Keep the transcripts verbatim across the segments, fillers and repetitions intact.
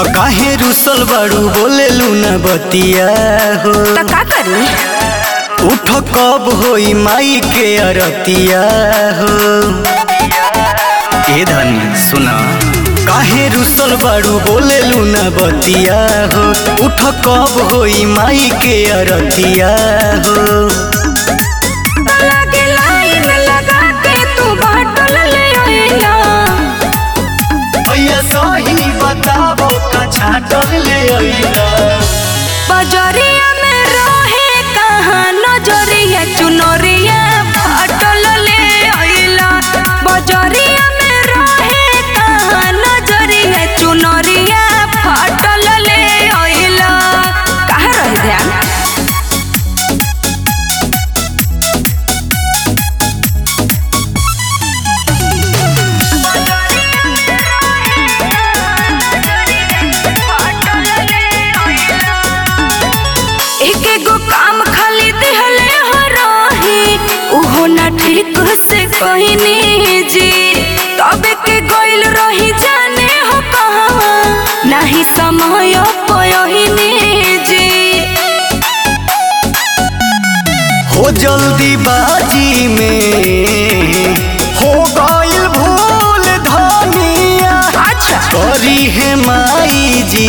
त काहे रुसल बाड़ू बोले लूना बतिया हो त का करी उठ कब होई माई के अरतिया हो। ए धनी सुना काहे रुसल बाड़ू बोले लूना बतिया हो उठ कब होई माई के अरतिया हो। लगे लाइन लगा के तू बाटल ले आइला भैया सही बताबो का छाटल ले आइला। बजरिया में रहे कहाँ नजरिया चुनरिया फाटल ले आइला। बजरिया में रहे कहाँ नजरिया चुनरिया फाटल ले आइला। कहाँ रही ध्यान एक एगो काम खाली दिहले हो रही उहो ना ठीक से कहनी जी तबे के गइल रही जाने हो कहाँ नहीं समय पयहिनी जी। हो जल्दी बाजी में हो गइल भूल धनिया अच्छा करी है माई जी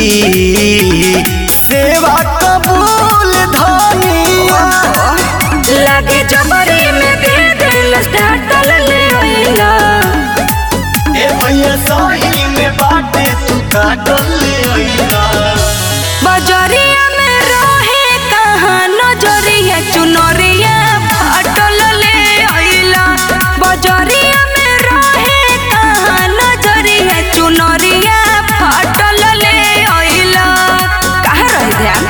सेवा कबूल धनिया। लगे जबरी में दे दिल स्टार्टल ले आइला। ए भैया सही में बाटे तू काटल ले आइला। बजरिया में रहे कहाँ नजरिया चुनरिया फाटल ले आइला। बजरिया में रहे कहाँ नजरिया चुनरिया फाटल ले आइला। कहाँ रही ध्यान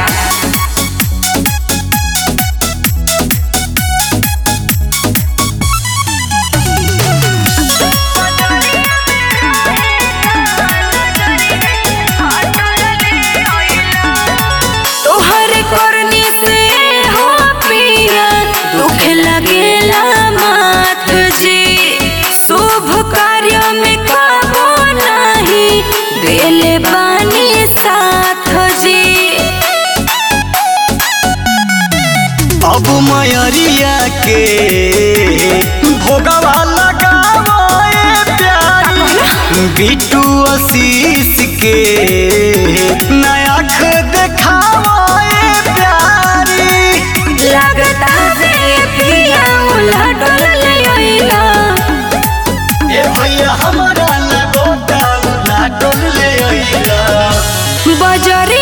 तोहरे करनी से हो पिया दुख लगेला मात जी शुभ कार्य में कबो नहीं देले बानी साथ जी। अब मयरिया के भोगवा लगावो ए प्यारी बिट्टू आशीष के नया देखावो ए प्यारी। लगता है पिया उलटल ले आइला। ए भैया हमारा लगोता उलाटल ले आइला। बजर